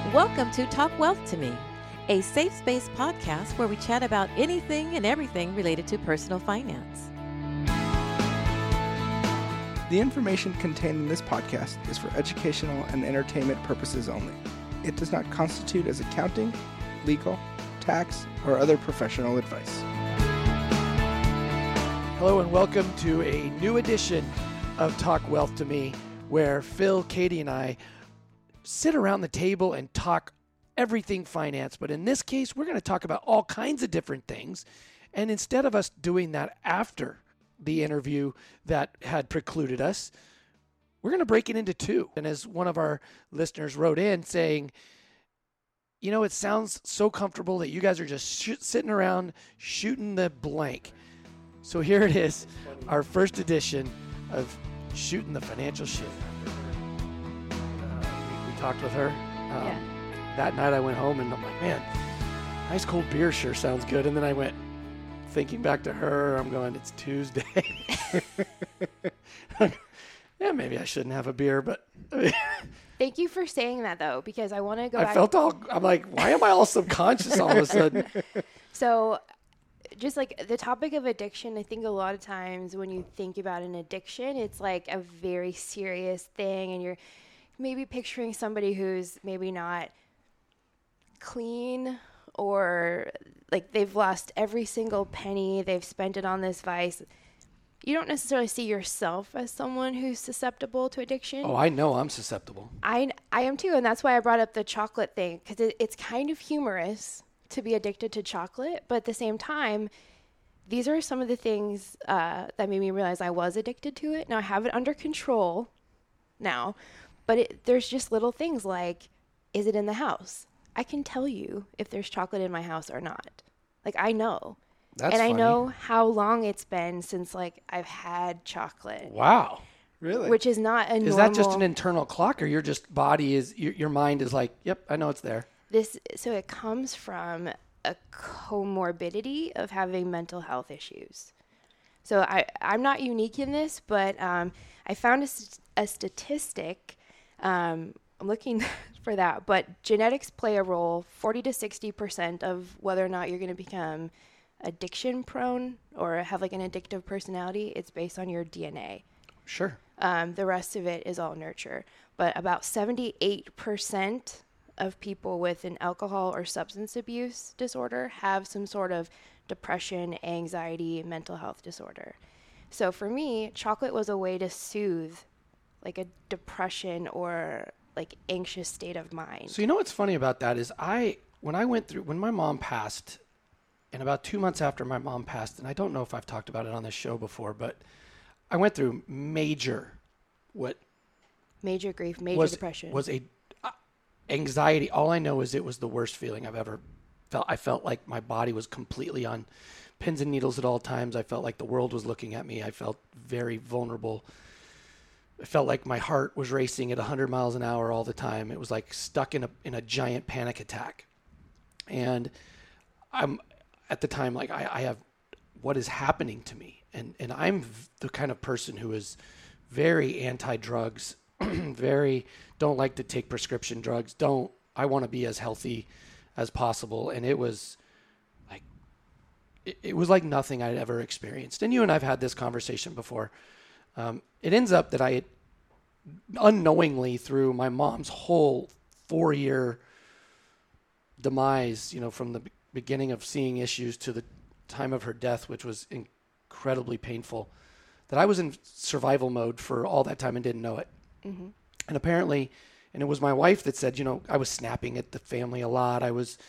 Welcome to Talk Wealth to Me, a safe space podcast where we chat about anything and everything related to personal finance. The information contained in this podcast is for educational and entertainment purposes only. It does not constitute as accounting, legal, tax, or other professional advice. Hello and welcome to a new edition of Talk Wealth to Me, where Phil, Katie, and I sit around the table and talk everything finance. But in this case, we're going to talk about all kinds of different things. And instead of us doing that after the interview that had precluded us, we're going to break it into two. And as one of our listeners wrote in saying, you know, it sounds so comfortable that you guys are just sitting around shooting the blank. So here it is, our first edition of Shooting the Financial Shit. We talked with her. That night I went home and I'm like, man, nice cold beer sure sounds good. And then I went thinking back to her, I'm going, it's Tuesday. Yeah, maybe I shouldn't have a beer, but. Thank you for saying that, though, because I want to go back. I'm like, why am I all subconscious all of a sudden? So just like the topic of addiction, I think a lot of times when you think about an addiction, it's like a very serious thing. And you're maybe picturing somebody who's maybe not clean or like they've lost every single penny. They've spent it on this vice. You don't necessarily see yourself as someone who's susceptible to addiction. Oh, I know I'm susceptible. I am too, and that's why I brought up the chocolate thing, because it's kind of humorous to be addicted to chocolate, but at the same time, these are some of the things that made me realize I was addicted to it. Now I have it under control now, but there's just little things like, is it in the house? I can tell you if there's chocolate in my house or not. Like, I know. That's and funny. I know how long it's been since, like, I've had chocolate. Wow. Really? Which is not a normal... Is that just an internal clock, or your mind is like, yep, I know it's there? So it comes from a comorbidity of having mental health issues. So I'm not unique in this, but I found a statistic. I'm looking for that, but genetics play a role. 40 to 60% of whether or not you're going to become addiction prone or have like an addictive personality, it's based on your DNA. Sure. The rest of it is all nurture. But about 78% of people with an alcohol or substance abuse disorder have some sort of depression, anxiety, mental health disorder. So for me, chocolate was a way to soothe like a depression or like anxious state of mind. So you know what's funny about that is when my mom passed, and about 2 months after my mom passed, and I don't know if I've talked about it on this show before, but I went through major grief, major depression. Was a anxiety. All I know is it was the worst feeling I've ever felt. I felt like my body was completely on pins and needles at all times. I felt like the world was looking at me. I felt very vulnerable. I felt like my heart was racing at 100 miles an hour all the time. It was like stuck in a giant panic attack. And I'm at the time like, I have, what is happening to me? And I'm the kind of person who is very anti-drugs, very don't like to take prescription drugs. I want to be as healthy as possible. And it was like nothing I'd ever experienced. And you and I've had this conversation before. It ends up that I unknowingly, through my mom's whole 4-year demise, from the beginning of seeing issues to the time of her death, which was incredibly painful, that I was in survival mode for all that time and didn't know it. Mm-hmm. And apparently, and it was my wife that said, I was snapping at the family a lot. I was,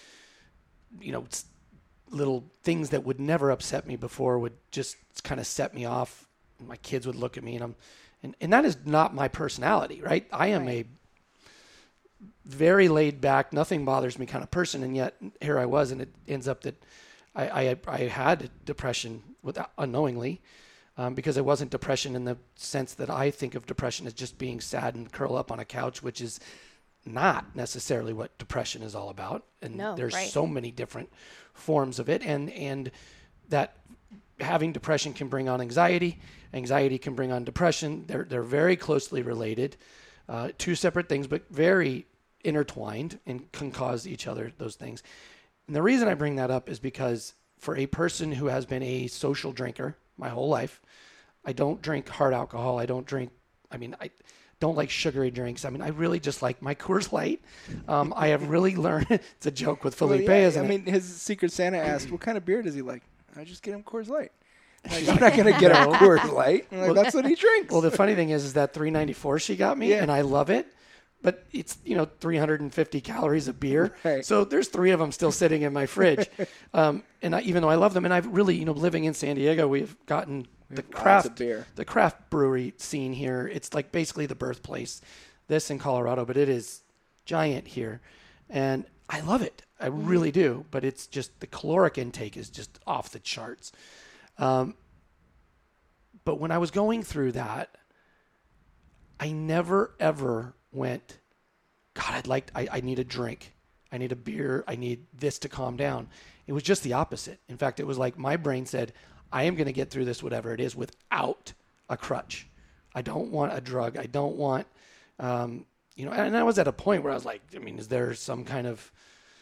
little things that would never upset me before would just kind of set me off. My kids would look at me and that is not my personality, right? I am a very laid back, nothing bothers me kind of person. And yet here I was, and it ends up that I had depression unknowingly, because it wasn't depression in the sense that I think of depression as just being sad and curl up on a couch, which is not necessarily what depression is all about. And there's so many different forms of it. And that having depression can bring on anxiety. Anxiety can bring on depression. They're very closely related. Two separate things, but very intertwined and can cause each other those things. And the reason I bring that up is because for a person who has been a social drinker my whole life, I don't drink hard alcohol. I don't like sugary drinks. I really just like my Coors Light. I have really learned, it's a joke with Felipe, isn't it? His Secret Santa asked, what kind of beer does he like? I just get him Coors Light. Like, I'm not going to get him Coors Light. Like, that's what he drinks. Well, the funny thing is that 394 she got me, and I love it. But it's, 350 calories of beer. Right. So there's 3 of them still sitting in my fridge. Even though I love them, and I've really, living in San Diego, we've gotten the craft brewery scene here. It's like basically the birthplace, this in Colorado, but it is giant here. And I love it. I really do. But it's just the caloric intake is just off the charts. But when I was going through that, I never, ever went, God, I need a drink. I need a beer. I need this to calm down. It was just the opposite. In fact, it was like my brain said, I am going to get through this, whatever it is, without a crutch. I don't want a drug. I don't want, and I was at a point where I was like, is there some kind of,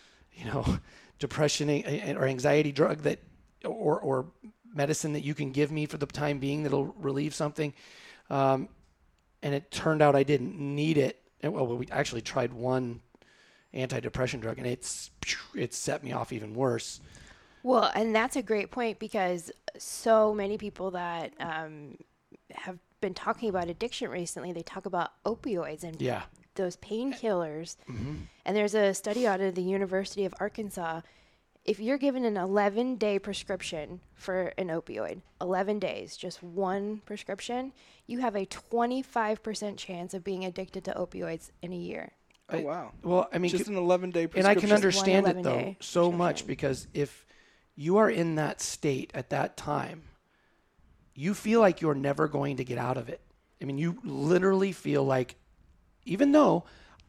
depression or anxiety drug that, or medicine that you can give me for the time being that'll relieve something? And it turned out I didn't need it. And, we actually tried one antidepressant drug, and it set me off even worse. Well, and that's a great point, because so many people that have been talking about addiction recently, they talk about opioids and those painkillers. Mm-hmm. And there's a study out of the University of Arkansas. If you're given an 11-day prescription for an opioid, 11 days, just one prescription, you have a 25% chance of being addicted to opioids in a year. Oh, wow. Well, just an 11-day prescription. And I can understand it, though, so much, because if you are in that state at that time, you feel like you're never going to get out of it. You literally feel like, even though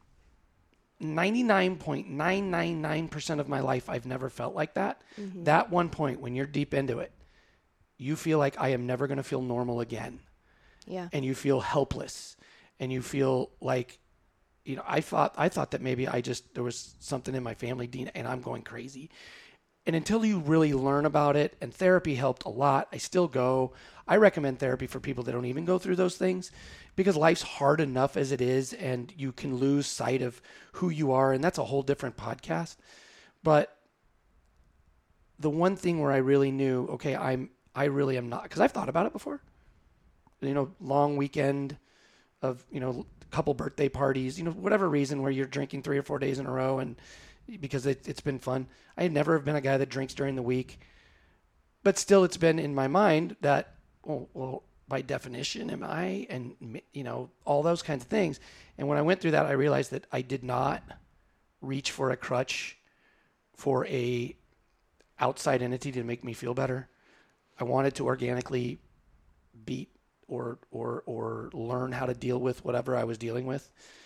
99.999% of my life, I've never felt like that. Mm-hmm. That one point when you're deep into it, you feel like I am never going to feel normal again. Yeah. And you feel helpless, and you feel like, I thought that maybe there was something in my family, Dean, and I'm going crazy. And until you really learn about it, and therapy helped a lot. I still go. I recommend therapy for people that don't even go through those things, because life's hard enough as it is, and you can lose sight of who you are. And that's a whole different podcast. But the one thing where I really knew, okay, I really am not, because I've thought about it before, long weekend of, a couple birthday parties, whatever reason, where you're drinking 3 or 4 days in a row, and because it's been fun. I had never been a guy that drinks during the week, but still it's been in my mind that, well, by definition am I, and, all those kinds of things. And when I went through that, I realized that I did not reach for a crutch for a outside entity to make me feel better. I wanted to organically beat or learn how to deal with whatever I was dealing with.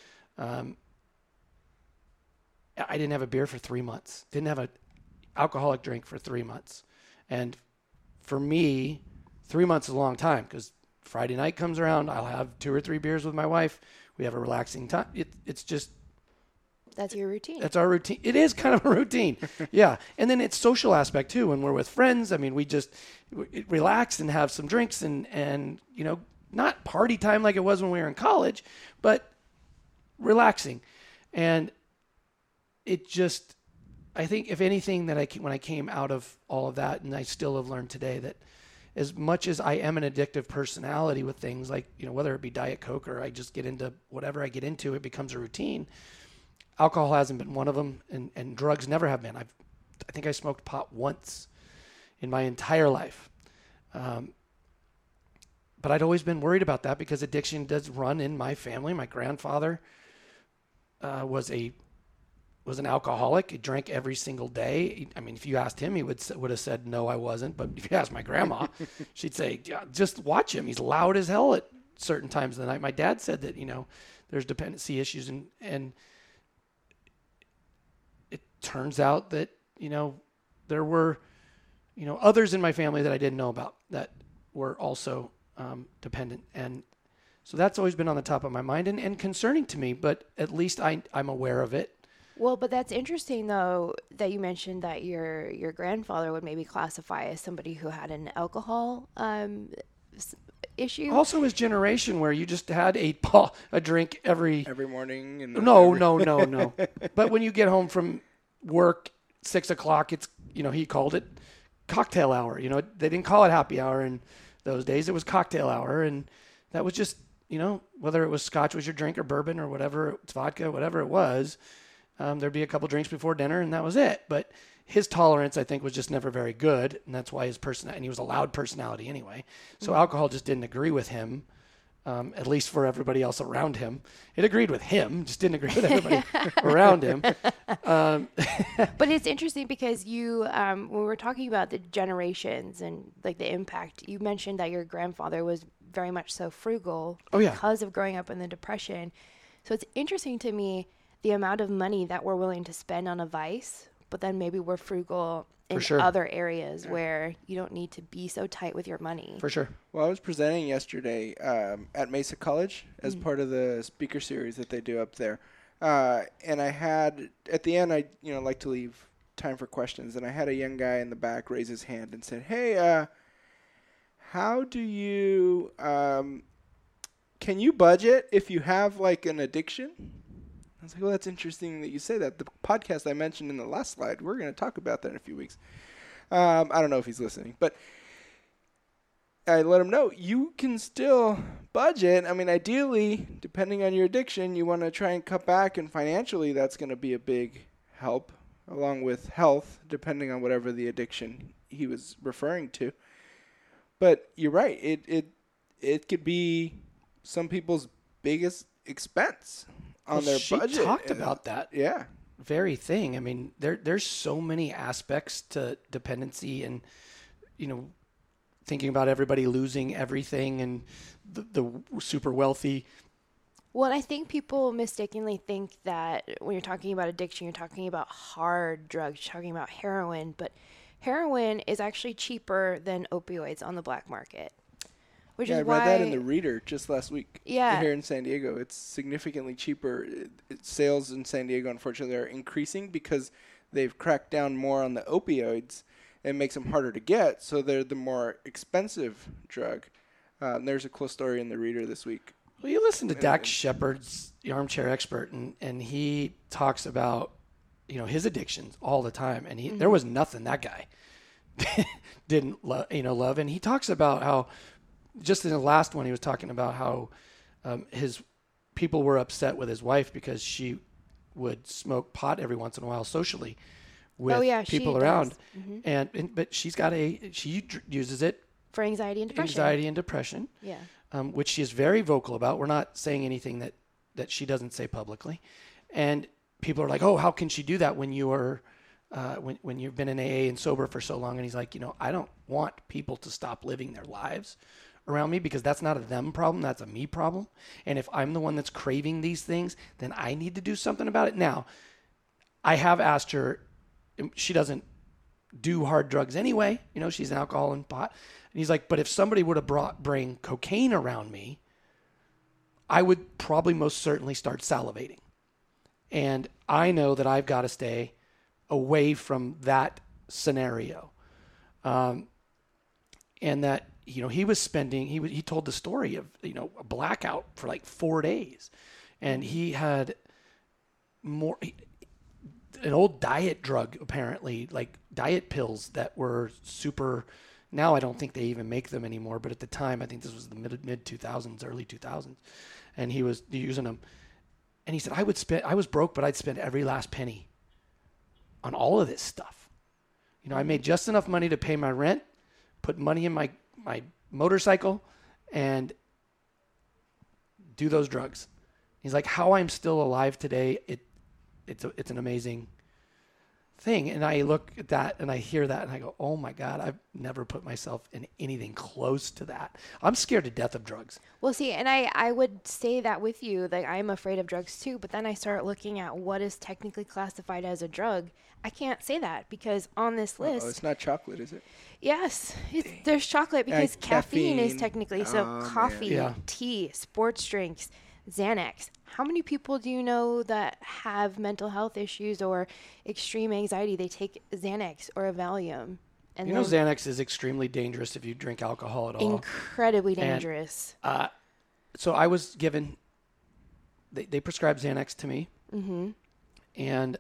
I didn't have a beer for 3 months. Didn't have an alcoholic drink for 3 months. And for me, 3 months is a long time, because Friday night comes around, I'll have 2 or 3 beers with my wife. We have a relaxing time. It's just... That's your routine. That's our routine. It is kind of a routine. Yeah. And then it's social aspect too. When we're with friends, we just relax and have some drinks and not party time like it was when we were in college, but relaxing. And it just, I think if anything when I came out of all of that, and I still have learned today, that as much as I am an addictive personality with things like, whether it be Diet Coke or I just get into whatever I get into, it becomes a routine. Alcohol hasn't been one of them, and drugs never have been. I think I smoked pot once in my entire life. But I'd always been worried about that, because addiction does run in my family. My grandfather was an alcoholic. He drank every single day. If you asked him, he would have said, no, I wasn't. But if you asked my grandma, she'd say, yeah, just watch him. He's loud as hell at certain times of the night. My dad said that, there's dependency issues, and it turns out that, there were, others in my family that I didn't know about that were also dependent. And So that's always been on the top of my mind and concerning to me, but at least I'm aware of it. Well, but that's interesting, though, that you mentioned that your grandfather would maybe classify as somebody who had an alcohol issue. Also his generation where you just had a drink every morning. And No. But when you get home from work, 6 o'clock, it's, he called it cocktail hour. They didn't call it happy hour in those days. It was cocktail hour. And that was just, whether it was scotch was your drink or bourbon or whatever, it's vodka, whatever it was, there'd be a couple drinks before dinner and that was it. But his tolerance, I think, was just never very good. And that's why his personality, and he was a loud personality anyway. So alcohol just didn't agree with him. At least for everybody else around him. It agreed with him, just didn't agree with everybody around him. But it's interesting because you, when we were talking about the generations and like the impact, you mentioned that your grandfather was very much so frugal because of growing up in the Depression. So it's interesting to me the amount of money that we're willing to spend on a vice, but then maybe we're frugal in other areas where you don't need to be so tight with your money. For sure. Well, I was presenting yesterday at Mesa College as part of the speaker series that they do up there. And I had, at the end, I like to leave time for questions. And I had a young guy in the back raise his hand and said, hey, how do you, can you budget if you have like an addiction? I was like, well, that's interesting that you say that. The podcast I mentioned in the last slide, we're going to talk about that in a few weeks. I don't know if he's listening, but I let him know you can still budget. I mean, ideally, depending on your addiction, you want to try and cut back, and financially, that's going to be a big help, along with health, depending on whatever the addiction he was referring to. But you're right. It could be some people's biggest expense on their budget. She talked about that very thing. I mean, there's so many aspects to dependency and, thinking about everybody losing everything and the super wealthy. Well, I think people mistakenly think that when you're talking about addiction, you're talking about hard drugs, you're talking about heroin, but heroin is actually cheaper than opioids on the black market. Which is why I read that in the Reader just last week. Yeah. Here in San Diego, it's significantly cheaper. Sales in San Diego, unfortunately, are increasing because they've cracked down more on the opioids. It makes them harder to get, so they're the more expensive drug. There's a cool story in the Reader this week. Well, you listen to Dax Shepard's The Armchair Expert, and he talks about, his addictions all the time. And there was nothing that guy didn't love. And he talks about how, just in the last one, he was talking about how his people were upset with his wife because she would smoke pot every once in a while socially with people around. Mm-hmm. But she uses it for anxiety and depression. Yeah. Which she is very vocal about. We're not saying anything that she doesn't say publicly. And people are like, oh, how can she do that when you are when you've been in AA and sober for so long? And he's like, I don't want people to stop living their lives around me because that's not a them problem, that's a me problem. And if I'm the one that's craving these things, then I need to do something about it. Now, I have asked her, she doesn't do hard drugs anyway. She's an alcohol and pot. And he's like, but if somebody were to bring cocaine around me, I would probably most certainly start salivating. And I know that I've got to stay away from that scenario. And that, he was spending, he told the story of, a blackout for like 4 days. And he had an old diet drug, apparently, like diet pills that were super, now I don't think they even make them anymore. But at the time, I think this was the mid 2000s, early 2000s. And he was using them. And he said, I was broke, but I'd spend every last penny on all of this stuff. I made just enough money to pay my rent, put money in my motorcycle, and do those drugs. He's like, how I'm still alive today, it's an amazing thing. And I look at that and I hear that and I go, oh my God, I've never put myself in anything close to that. I'm scared to death of drugs. Well, see, and I would say that with you, that I'm afraid of drugs too, but then I start looking at what is technically classified as a drug. I can't say that because on this list... Oh, it's not chocolate, is it? Yes, there's chocolate because caffeine is technically, so coffee, Yeah. tea, sports drinks, Xanax. How many people do you know that have mental health issues or extreme anxiety? They take Xanax or a Valium. And You know, Xanax is extremely dangerous if you drink alcohol at all. Incredibly dangerous. So I was given, they prescribed Xanax to me. Mm-hmm. And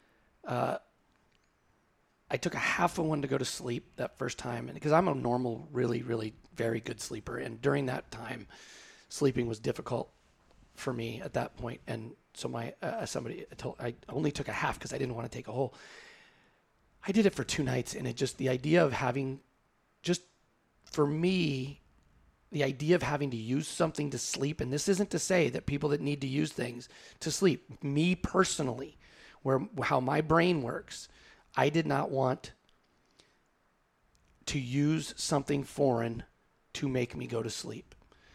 I took a half of one to go to sleep that first time. And because I'm a normal, really, really very good sleeper. And during that time, sleeping was difficult for me at that point. And so I only took a half because I didn't want to take a whole. I did it for 2 nights, and the idea of having, just for me, the idea of having to use something to sleep, and this isn't to say that people that need to use things to sleep, me personally, how my brain works, I did not want to use something foreign to make me go to sleep.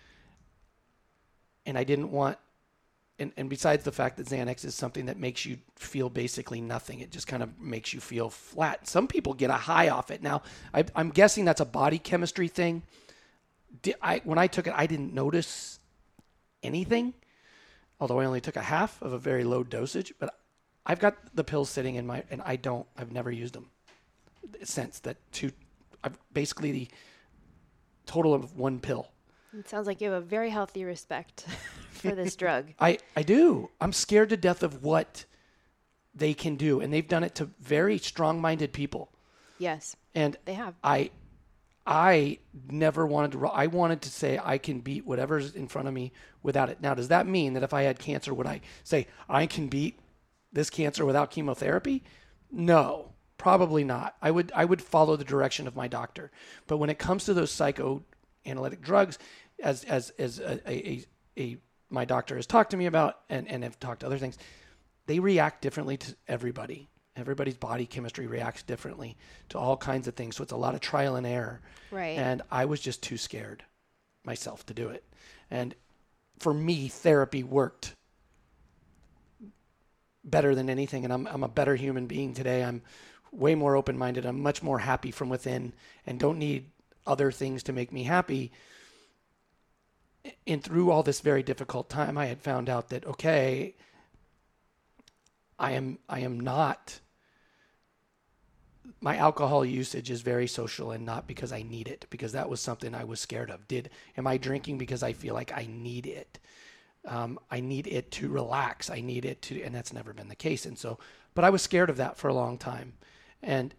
And I didn't want, and besides the fact that Xanax is something that makes you feel basically nothing, it just kind of makes you feel flat. Some people get a high off it. Now, I'm guessing that's a body chemistry thing. When I took it, I didn't notice anything, although I only took a half of a very low dosage. But I've got the pills sitting in and I've never used them since that. I've basically the total of 1 pill. It sounds like you have a very healthy respect for this drug. I do. I'm scared to death of what they can do. And they've done it to very strong-minded people. Yes. And they have. I never wanted to, I wanted to say I can beat whatever's in front of me without it. Now, does that mean that if I had cancer, would I say I can beat this cancer without chemotherapy? No, probably not. I would follow the direction of my doctor. But when it comes to those psychoanalytic drugs, as my doctor has talked to me about and have talked to other things, they react differently to everybody. Everybody's body chemistry reacts differently to all kinds of things. So it's a lot of trial and error. Right. And I was just too scared myself to do it. And for me, therapy worked better than anything. And I'm a better human being today. I'm way more open-minded. I'm much more happy from within and don't need other things to make me happy. And through all this very difficult time, I had found out that, okay, I am not, my alcohol usage is very social and not because I need it, because that was something I was scared of. Am I drinking because I feel like I need it? I need it to relax. I need it to, and that's never been the case. And so, but I was scared of that for a long time. And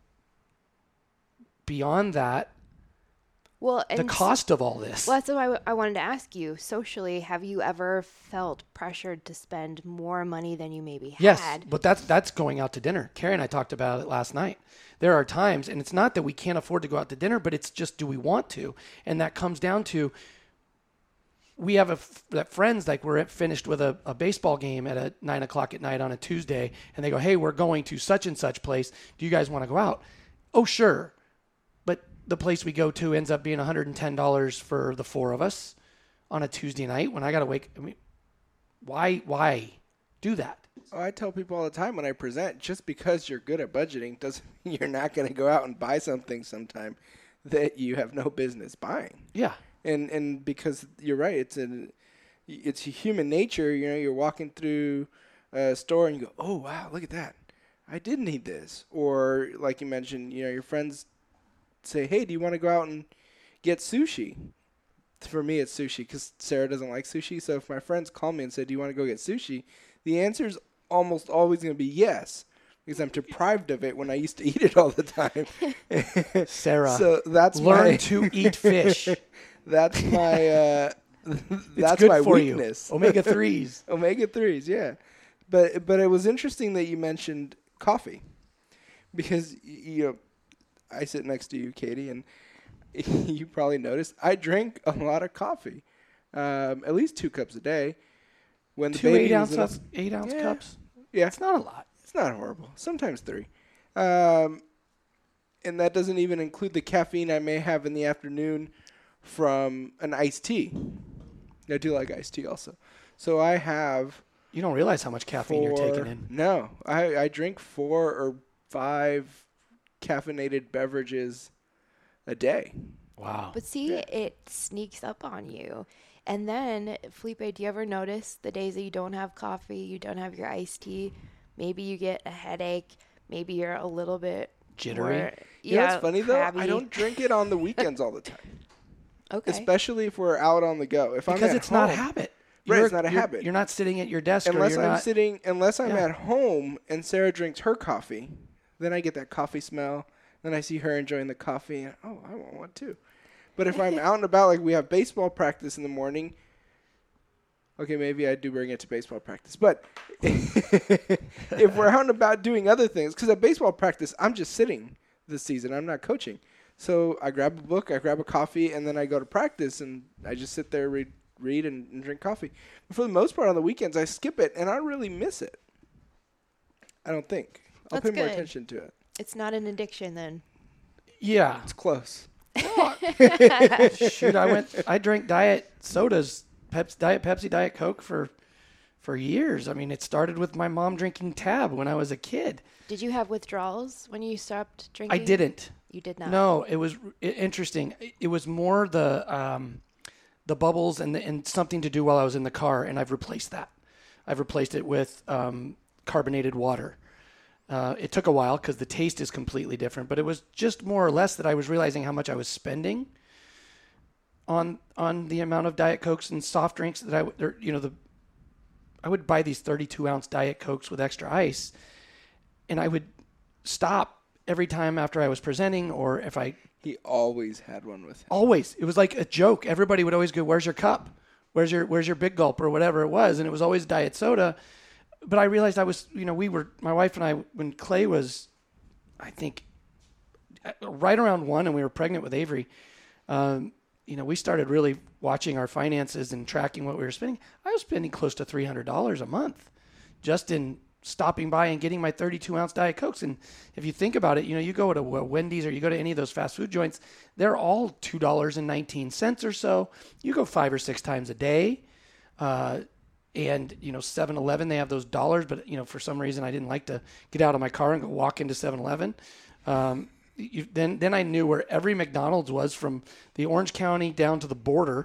beyond that, well, the cost of all this. Well, that's what I wanted to ask you. Socially, have you ever felt pressured to spend more money than you maybe had? Yes, but that's going out to dinner. Carrie and I talked about it last night. There are times, and it's not that we can't afford to go out to dinner, but it's just, do we want to? And that comes down to, we have friends, like we're finished with a baseball game at 9 o'clock at night on a Tuesday, and they go, hey, we're going to such and such place. Do you guys want to go out? Oh, sure. But the place we go to ends up being $110 for the 4 of us on a Tuesday night when I got to wake. I mean, why do that? Oh, I tell people all the time when I present, just because you're good at budgeting doesn't mean you're not going to go out and buy something sometime that you have no business buying. Yeah. And because you're right, it's human nature. You know, you're walking through a store and you go, oh, wow, look at that. I did need this. Or like you mentioned, you know, your friends say, hey, do you want to go out and get sushi? For me, it's sushi because Sarah doesn't like sushi. So if my friends call me and say, do you want to go get sushi? The answer is almost always going to be yes, because I'm deprived of it when I used to eat it all the time. Sarah, so that's learn to eat fish. That's my that's my weakness. Omega-3s. Omega-3s, yeah. But it was interesting that you mentioned coffee, because you know, I sit next to you, Katie, and you probably noticed I drink a lot of coffee, at least 2 cups a day. When the 2 baby 8-ounce cups? Yeah. It's not a lot. It's not horrible. Sometimes 3. And that doesn't even include the caffeine I may have in the afternoon from an iced tea. I do like iced tea also. So I have... You don't realize how much caffeine you're taking in. No. I drink 4 or 5 caffeinated beverages a day. Wow. But see, it sneaks up on you. And then, Felipe, do you ever notice the days that you don't have coffee, you don't have your iced tea, maybe you get a headache, maybe you're a little bit jittery? more, You know what's funny, crabby. though? I don't drink it on the weekends all the time. Okay. Especially if we're out on the go. If Because I'm at it's home, not a habit. Right, it's not a habit. You're not sitting at your desk Unless or you're unless I'm at home and Sarah drinks her coffee, then I get that coffee smell. Then I see her enjoying the coffee. And, oh, I want one too. But if I'm out and about, like we have baseball practice in the morning, okay, maybe I do bring it to baseball practice. But if we're out and about doing other things, because at baseball practice, I'm just sitting this season. I'm not coaching. So I grab a book, I grab a coffee, and then I go to practice, and I just sit there, read and drink coffee. But for the most part on the weekends, I skip it, and I don't really miss it. I don't think. I'll That's pay more good. attention to it. It's not an addiction then. Yeah. It's close. Shoot, I drank diet sodas, Diet Pepsi, Diet Coke for years. I mean, it started with my mom drinking Tab when I was a kid. Did you have withdrawals when you stopped drinking? I didn't. You did not? No, it was interesting. It was more the bubbles and something to do while I was in the car, and I've replaced that. I've replaced it with carbonated water. It took a while because the taste is completely different, but it was just more or less that I was realizing how much I was spending on the amount of Diet Cokes and soft drinks that I would buy these 32-ounce Diet Cokes with extra ice, and I would stop every time after I was presenting, or if I... He always had one with him. Always. It was like a joke. Everybody would always go, "Where's your cup? Where's your Big Gulp?" or whatever it was, and it was always diet soda. But I realized I was, my wife and I, when Clay was, I think, right around 1 and we were pregnant with Avery, we started really watching our finances and tracking what we were spending. I was spending close to $300 a month just in stopping by and getting my 32-ounce Diet Cokes. And if you think about it, you go to Wendy's or you go to any of those fast food joints, they're all $2.19 or so. You go 5 or 6 times a day. And 7-Eleven, they have those dollars, but for some reason I didn't like to get out of my car and go walk into 7-Eleven. Then I knew where every McDonald's was from the Orange County down to the border.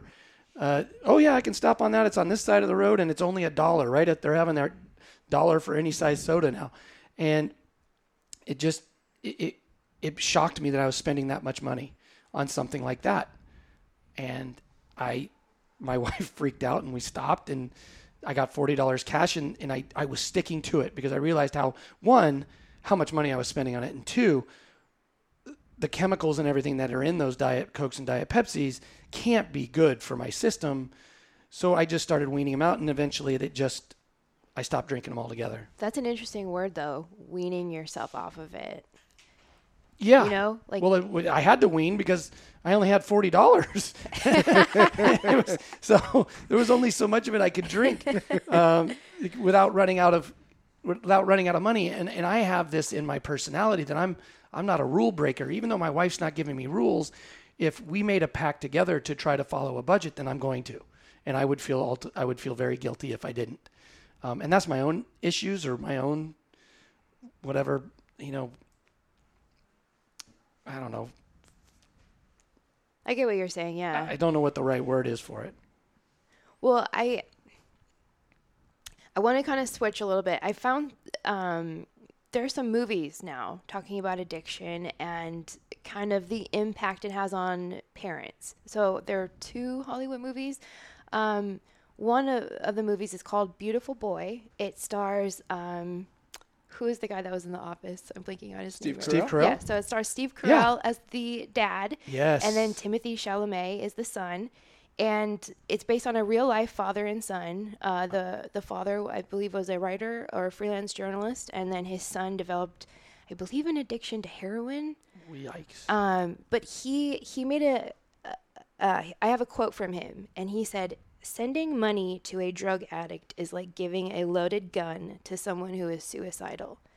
I can stop on that. It's on this side of the road and it's only $1, right? They're having their $1 for any size soda now. And it just, it shocked me that I was spending that much money on something like that. And my wife freaked out and we stopped, and I got $40 cash, and I was sticking to it because I realized how much money I was spending on it, and 2, the chemicals and everything that are in those Diet Cokes and Diet Pepsis can't be good for my system. So I just started weaning them out, and eventually I stopped drinking them altogether. That's an interesting word, though, weaning yourself off of it. Yeah. Well, I had to wean because I only had $40. So there was only so much of it I could drink without running out of money. And I have this in my personality that I'm not a rule breaker. Even though my wife's not giving me rules, if we made a pact together to try to follow a budget, then I'm going to. And I would feel very guilty if I didn't. And that's my own issues or my own whatever, I don't know. I get what you're saying, yeah. I don't know what the right word is for it. Well, I want to kind of switch a little bit. I found there are some movies now talking about addiction and kind of the impact it has on parents. So there are 2 Hollywood movies. One of the movies is called Beautiful Boy. It stars... who is the guy that was in The Office? I'm blanking on his name. Steve Carell? Yeah, so it stars Steve Carell as the dad. Yes. And then Timothy Chalamet is the son. And it's based on a real-life father and son. The father, I believe, was a writer or a freelance journalist. And then his son developed, I believe, an addiction to heroin. Yikes. But he made I have a quote from him. And he said, "Sending money to a drug addict is like giving a loaded gun to someone who is suicidal."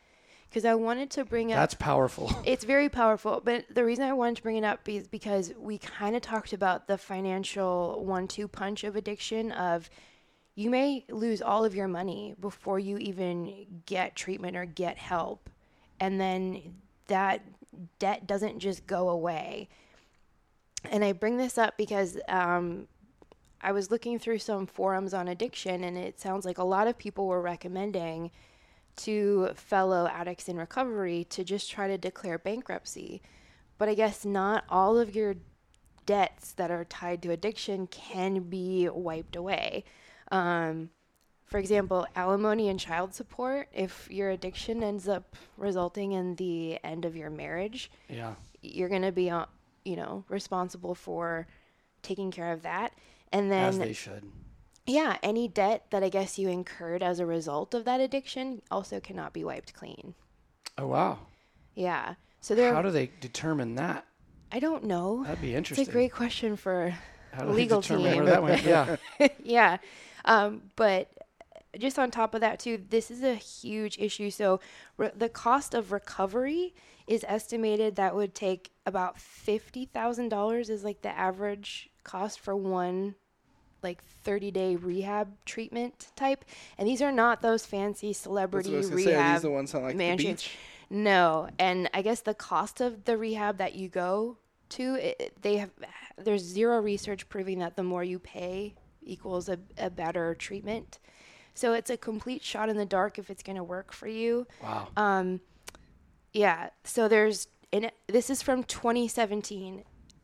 because I wanted to bring up. That's powerful. It's very powerful, but the reason I wanted to bring it up is because we kind of talked about the financial 1-2 punch of addiction of you may lose all of your money before you even get treatment or get help. And then that debt doesn't just go away. And I bring this up because I was looking through some forums on addiction, and it sounds like a lot of people were recommending to fellow addicts in recovery to just try to declare bankruptcy. But I guess not all of your debts that are tied to addiction can be wiped away. For example, alimony and child support, if your addiction ends up resulting in the end of your marriage, you're going to be, responsible for taking care of that. And then, as they should. Yeah, any debt that I guess you incurred as a result of that addiction also cannot be wiped clean. Oh, wow. Yeah. So how do they determine that? I don't know. That'd be interesting. It's a great question for How do legal they determine team. where that went? Yeah. Yeah. But just on top of that, too, this is a huge issue. So the cost of recovery is estimated that would take about $50,000 is like the average cost for one 30-day rehab treatment type. And these are not those fancy celebrity rehab say, are these the ones on the beach? No. And I guess the cost of the rehab that you go to, there's zero research proving that the more you pay equals a better treatment. So it's a complete shot in the dark if it's going to work for you. Wow. Yeah. So this is from 2017.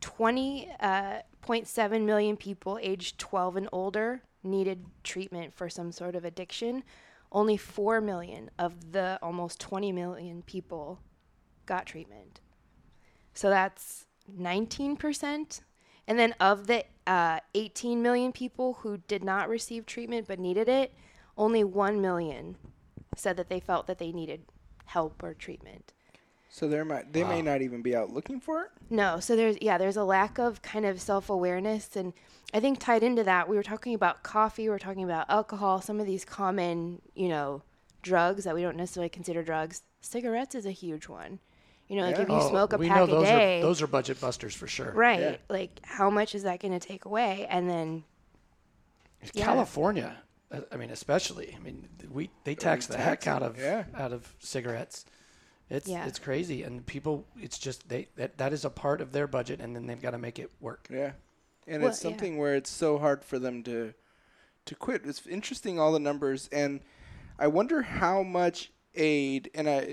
20.7 million people aged 12 and older needed treatment for some sort of addiction. Only 4 million of the almost 20 million people got treatment. So that's 19%. And then of the 18 million people who did not receive treatment but needed it, only 1 million said that they felt that they needed help or treatment. So they may not even be out looking for it? No. So there's a lack of kind of self-awareness. And I think tied into that, we were talking about coffee, we were talking about alcohol, some of these common, drugs that we don't necessarily consider drugs. Cigarettes is a huge one. If you smoke a pack a day. Those are budget busters for sure. Right. Yeah. How much is that going to take away? And then. California, especially. They tax the heck out of cigarettes. It's crazy, and people. It's just that is a part of their budget, and then they've got to make it work. Yeah, and it's something where it's so hard for them to quit. It's interesting, all the numbers, and I wonder how much aid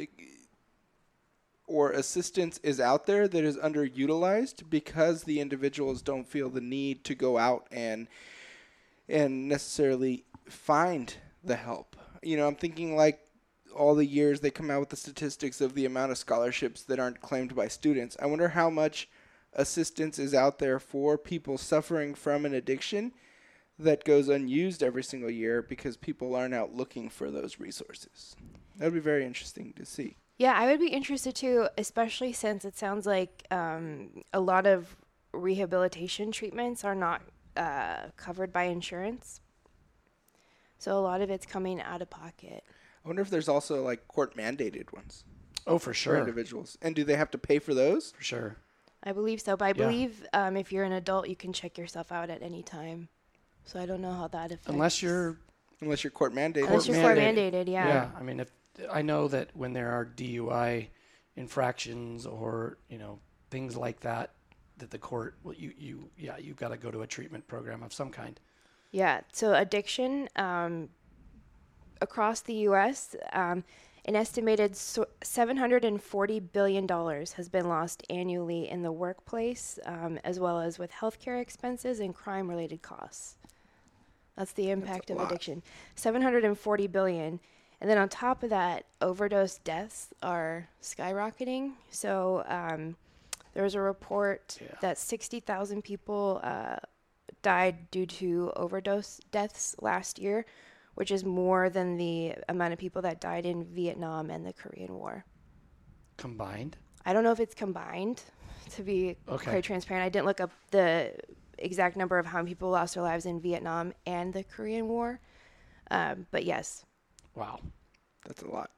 or assistance is out there that is underutilized because the individuals don't feel the need to go out and necessarily find the help. I'm thinking all the years they come out with the statistics of the amount of scholarships that aren't claimed by students. I wonder how much assistance is out there for people suffering from an addiction that goes unused every single year because people aren't out looking for those resources. That would be very interesting to see. Yeah, I would be interested too, especially since it sounds like a lot of rehabilitation treatments are not covered by insurance. So a lot of it's coming out of pocket. I wonder if there's also court-mandated ones. Oh, for sure. For individuals. And do they have to pay for those? For sure. I believe so. But I believe if you're an adult, you can check yourself out at any time. So I don't know how that affects. Unless you're court-mandated. Unless you're court-mandated, yeah. Yeah. If I know that when there are DUI infractions or, things like that the court, you've got to go to a treatment program of some kind. Yeah. So addiction, across the U.S., an estimated $740 billion has been lost annually in the workplace, as well as with healthcare expenses and crime-related costs. That's the impact of addiction. $740 billion. And then on top of that, overdose deaths are skyrocketing. So there was a report that 60,000 people died due to overdose deaths last year, which is more than the amount of people that died in Vietnam and the Korean War. Combined? I don't know if it's combined, to be quite transparent. I didn't look up the exact number of how many people lost their lives in Vietnam and the Korean War. But yes. Wow. That's a lot.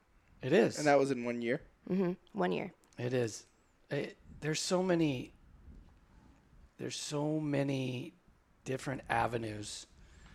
It is. And that was in 1 year. 1 year. It is. There's so many different avenues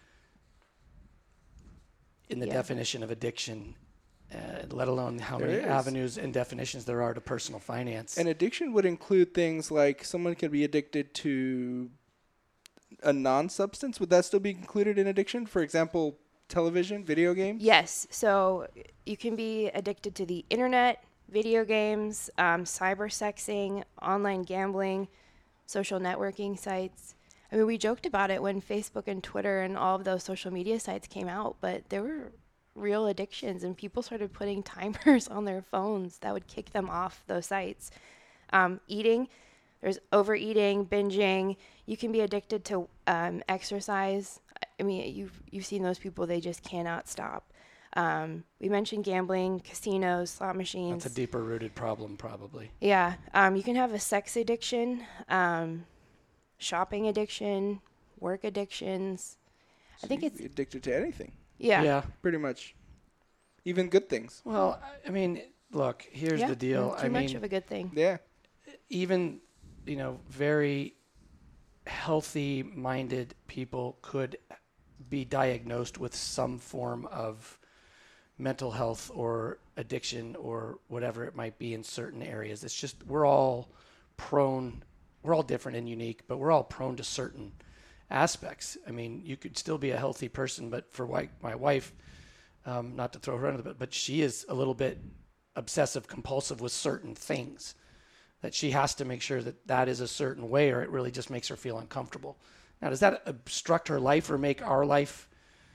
in the definition of addiction, let alone how many avenues and definitions there are to personal finance. And addiction would include things like someone could be addicted to a non-substance. Would that still be included in addiction? For example, television, video games? Yes. So you can be addicted to the internet, video games, cyber sexing, online gambling, social networking sites. I mean, we joked about it when Facebook and Twitter and all of those social media sites came out, but there were real addictions, and people started putting timers on their phones that would kick them off those sites. Eating, there's overeating, binging. You can be addicted to exercise. I mean, you've seen those people; they just cannot stop. We mentioned gambling, casinos, slot machines. That's a deeper rooted problem, probably. Yeah. You can have a sex addiction, shopping addiction, work addictions. So I think you it's can be addicted to anything. Yeah. Pretty much. Even good things. Well, I mean, look, here's the deal. Too much of a good thing. Yeah. Even, very healthy-minded people could be diagnosed with some form of mental health or addiction or whatever it might be in certain areas. It's just we're all different and unique, but we're all prone to certain aspects. I mean, you could still be a healthy person, but for my wife, not to throw her under the bus, but she is a little bit obsessive compulsive with certain things that she has to make sure that is a certain way, or it really just makes her feel uncomfortable. Now, does that obstruct her life or make our life,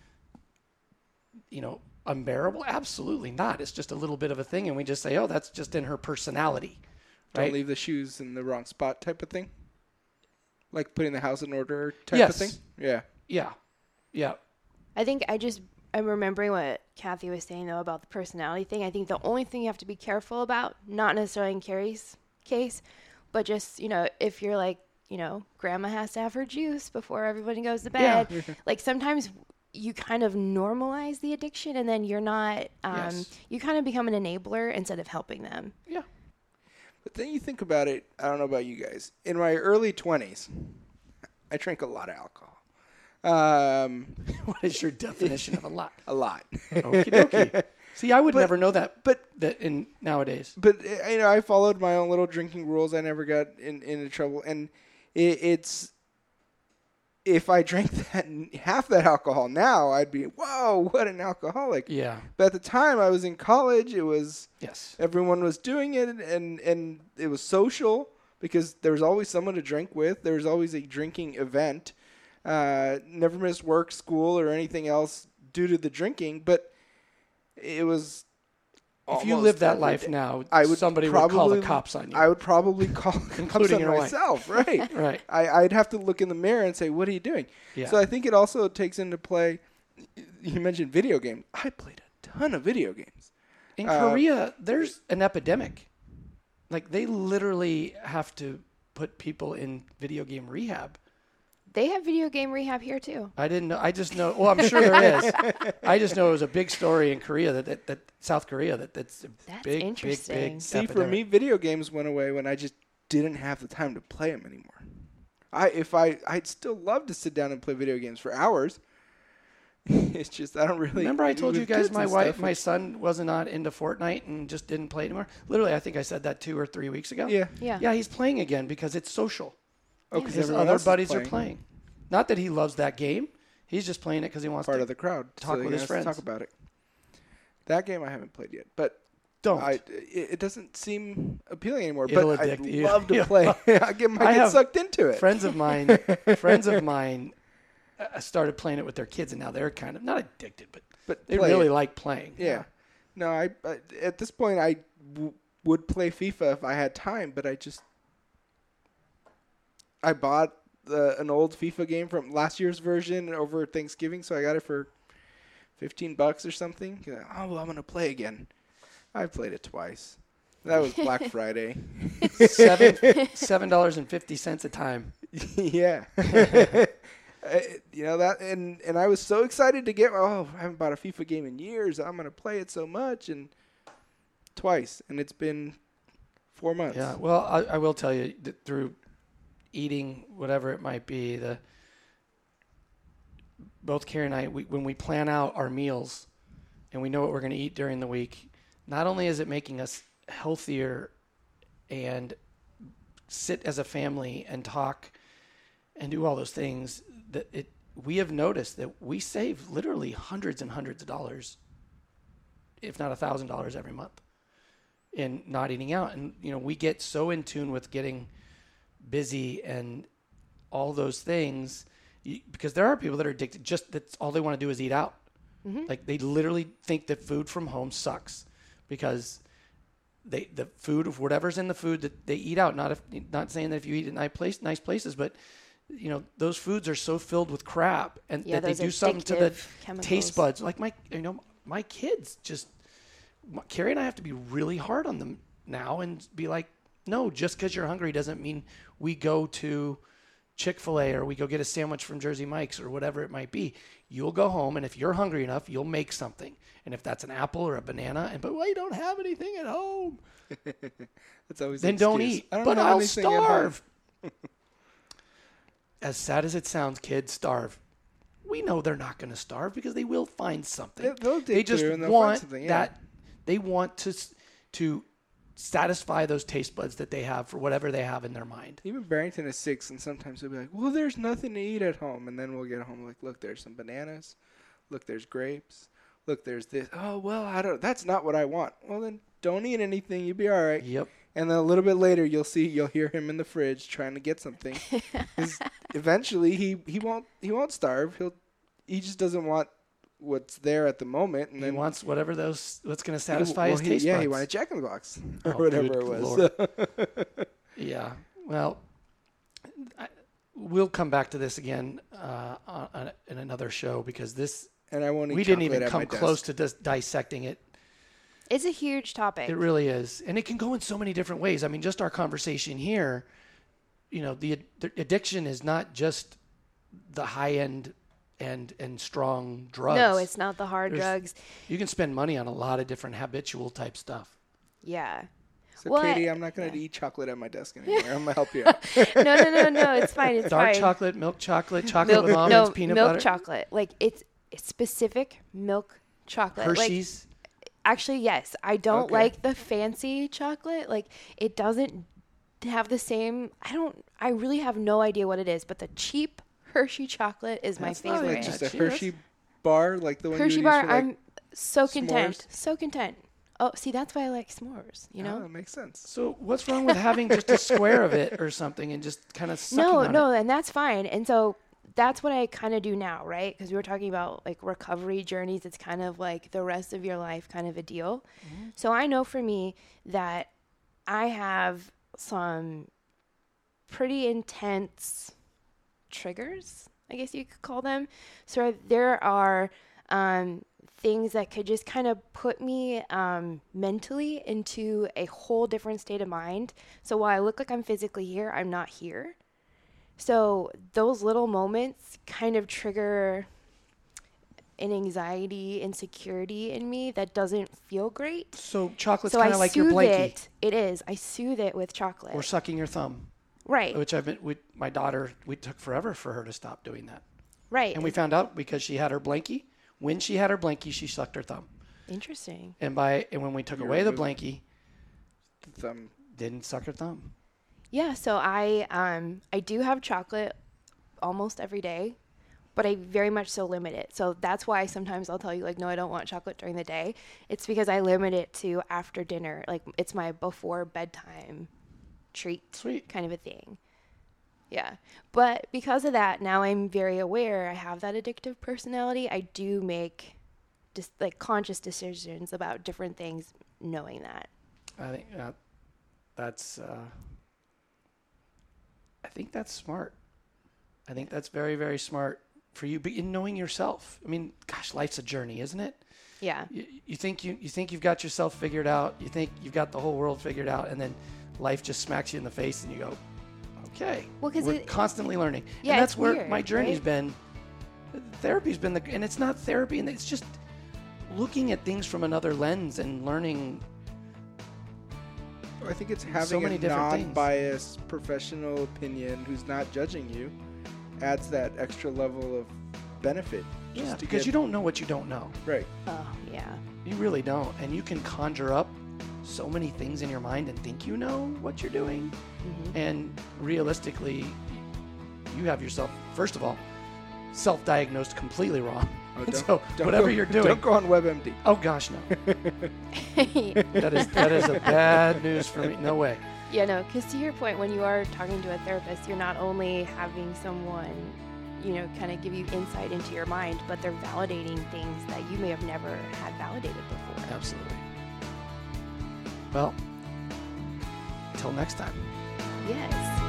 unbearable? Absolutely not. It's just a little bit of a thing, and we just say, oh, that's just in her personality. Right? Don't leave the shoes in the wrong spot type of thing? Like putting the house in order type of thing? Yeah. Yeah. I think I'm remembering what Kathy was saying, though, about the personality thing. I think the only thing you have to be careful about, not necessarily in Carrie's case, but just, if you're like, grandma has to have her juice before everybody goes to bed. Yeah. Like sometimes you kind of normalize the addiction, and then you're not, you kind of become an enabler instead of helping them. Yeah. But then you think about it, I don't know about you guys. In my early 20s, I drank a lot of alcohol. What is your definition of a lot? A lot. Okie dokie. See, I would never know that, nowadays. But I followed my own little drinking rules. I never got into trouble, and it's if I drank half that alcohol now, I'd be, whoa, what an alcoholic. Yeah. But at the time I was in college, it was everyone was doing it, and it was social because there was always someone to drink with. There was always a drinking event. Never missed work, school, or anything else due to the drinking, but it was if you lived that life now, somebody would call the cops on you. I would probably call the cops on myself, right? Right. I'd have to look in the mirror and say, what are you doing? Yeah. So I think it also takes into play, you mentioned video games. I played a ton of video games. In Korea, there's an epidemic. Like, they literally have to put people in video game rehab. They have video game rehab here, too. I didn't know. I just know. Well, I'm sure there is. I just know it was a big story in Korea, that South Korea, that's a big, interesting. big See, epidemic. for me, video games went away when I just didn't have the time to play them anymore. I'd still love to sit down and play video games for hours. It's just I don't really. Remember, I told you guys my son wasn't not into Fortnite and just didn't play anymore. Literally, I think I said that 2 or 3 weeks ago. Yeah. He's playing again because it's social. Oh, because his other buddies are playing. Not that he loves that game. He's just playing it because he wants part of the crowd. Talk with his friends. Talk about it. That game I haven't played yet, but it doesn't seem appealing anymore. It'll but I'd love to play. I get sucked into it. Friends of mine started playing it with their kids, and now they're kind of not addicted, but they really like playing. Yeah. No, I at this point I would play FIFA if I had time, but I bought an old FIFA game from last year's version over Thanksgiving, so I got it for $15 or something. Oh, well, I'm going to play again. I played it twice. That was Black Friday. $7.50 a time. Yeah. That, and I was so excited to get, I haven't bought a FIFA game in years. I'm going to play it so much, and twice, and it's been 4 months. Yeah. Well, I will tell you that through eating whatever it might be, both Carrie and I, when we plan out our meals and we know what we're going to eat during the week, not only is it making us healthier and sit as a family and talk and do all those things, we have noticed that we save literally hundreds and hundreds of dollars, if not $1,000 every month in not eating out. And, we get so in tune with getting busy and all those things because there are people that are addicted. Just that's all they want to do is eat out. Mm-hmm. Like they literally think that food from home sucks because the food of whatever's in the food that they eat out. Not saying that if you eat at nice places, but those foods are so filled with crap and that they do something to the chemicals. Taste buds. Like my kids Carrie and I have to be really hard on them now and be like, no, just because you're hungry doesn't mean we go to Chick-fil-A or we go get a sandwich from Jersey Mike's or whatever it might be. You'll go home, and if you're hungry enough, you'll make something. And if that's an apple or a banana, but we don't have anything at home. That's always then don't eat. But I'll starve. As sad as it sounds, kids starve. We know they're not going to starve because they will find something. They just want that. They want to satisfy those taste buds that they have for whatever they have in their mind. Even Barrington is 6, and sometimes he'll be like, well, there's nothing to eat at home. And then we'll get home like, look, there's some bananas. Look, there's grapes. Look, there's this. Oh, well, that's not what I want. Well, then don't eat anything. You'll be all right. Yep. And then a little bit later, you'll hear him in the fridge trying to get something. Eventually, he won't starve. He just doesn't want what's there at the moment, and then he wants what's going to satisfy his taste buds. Yeah, he wanted Jack in the Box or whatever it was. Yeah. Well, we'll come back to this again in another show because this. And I won't eat we didn't even come close to dissecting it. It's a huge topic. It really is, and it can go in so many different ways. I mean, just our conversation here. The addiction is not just the high end. And strong drugs. No, it's not the hard drugs. You can spend money on a lot of different habitual type stuff. Yeah. So, Katie, I'm not going to eat chocolate at my desk anymore. I'm going to help you out. No. It's fine. It's Dark fine. chocolate, milk chocolate with almonds, peanut butter. Milk chocolate. Like, it's specific milk chocolate. Hershey's? Like, actually, yes. I don't like the fancy chocolate. Like, it doesn't have the same. I really have no idea what it is, but the cheap Hershey chocolate is my favorite. Like just a Hershey bar, like the one Hershey you bar. use for, like, I'm so content. s'mores? So content. Oh, see, that's why I like s'mores. Oh, that makes sense. So what's wrong with having just a square of it or something and just kind of sucking on it? No, and that's fine. And so that's what I kind of do now, right? Because we were talking about like recovery journeys. It's kind of like the rest of your life kind of a deal. Mm-hmm. So I know for me that I have some pretty intense triggers, I guess you could call them. So there are things that could just kind of put me mentally into a whole different state of mind. So while I look like I'm physically here, I'm not here. So those little moments kind of trigger an anxiety, insecurity in me that doesn't feel great. So chocolate's kind of like your blankie. It is. I soothe it with chocolate. Or sucking your thumb. Right. Which my daughter, we took forever for her to stop doing that. Right. And we found out because she had her blankie. When she had her blankie, she sucked her thumb. Interesting. And when we took away the blankie, the thumb didn't suck her thumb. Yeah. So I do have chocolate almost every day, but I very much so limit it. So that's why sometimes I'll tell you like, no, I don't want chocolate during the day. It's because I limit it to after dinner. Like it's my before bedtime treat. Sweet. Kind of a thing. Yeah. But because of that, now I'm very aware I have that addictive personality. I do make just like conscious decisions about different things knowing that. I think that's smart. I think that's very, very smart for you, but in knowing yourself. I mean, gosh, life's a journey, isn't it? Yeah. You think you've got yourself figured out. You think you've got the whole world figured out, and then life just smacks you in the face, and you go, "Okay." Well, because we're constantly learning, yeah, and that's where weird, my journey's right? been. Therapy's been and it's not therapy, and it's just looking at things from another lens and learning I think it's so having many a different things. non-biased professional opinion who's not judging you adds that extra level of benefit. Yeah, because you don't know what you don't know. Right. Oh, yeah. You really don't. And you can conjure up so many things in your mind and think you know what you're doing. Mm-hmm. And realistically, you have yourself, first of all, self-diagnosed completely wrong. Oh, And so whatever you're doing. Don't go on WebMD. Oh gosh, no. That is a bad news for me. No way. Yeah, no, because to your point, when you are talking to a therapist, you're not only having someone, kind of give you insight into your mind, but they're validating things that you may have never had validated before. Absolutely. Well, until next time. Yes.